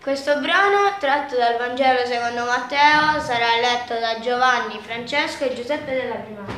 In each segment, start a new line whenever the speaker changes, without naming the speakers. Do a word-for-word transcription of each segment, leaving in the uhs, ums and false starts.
Questo brano, tratto dal Vangelo secondo Matteo, sarà letto da Giovanni, Francesco e Giuseppe della Primavera.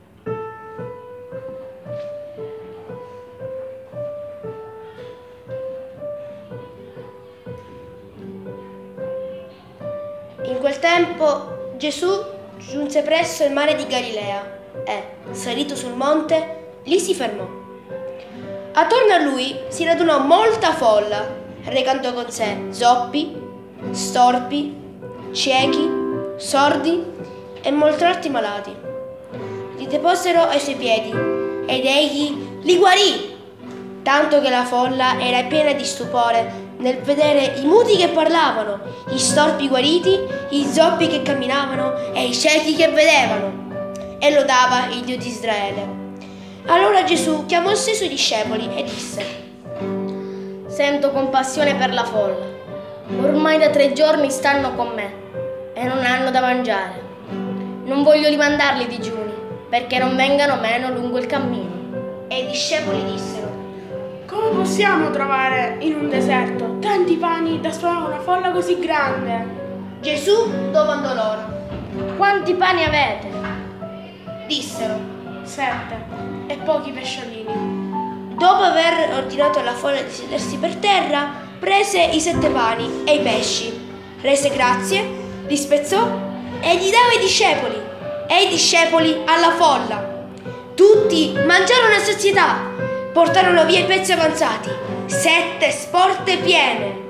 In quel tempo Gesù giunse presso il mare di Galilea e, salito sul monte, lì si fermò. Attorno a lui si radunò molta folla, recando con sé zoppi, storpi, ciechi, sordi e molti altri malati. Li deposero ai suoi piedi ed egli li guarì, tanto che la folla era piena di stupore nel vedere i muti che parlavano, gli storpi guariti, i zoppi che camminavano e i ciechi che vedevano, e lodava il Dio di Israele. Allora Gesù chiamò i suoi discepoli e disse:
Sento compassione per la folla. Ormai da tre giorni stanno con me e non hanno da mangiare. Non voglio rimandarli digiuni, perché non vengano meno lungo il cammino.
E i discepoli dissero:
come possiamo trovare in un deserto tanti pani da sfamare una folla così grande?
Gesù domandò loro:
quanti pani avete?
Dissero:
Sette e pochi pesciolini.
Dopo aver ordinato alla folla di sedersi per terra, prese i sette pani e i pesci, rese grazie, li spezzò e gli dava ai discepoli, e i discepoli alla folla. Tutti mangiarono a sazietà, portarono via i pezzi avanzati, sette sporte piene.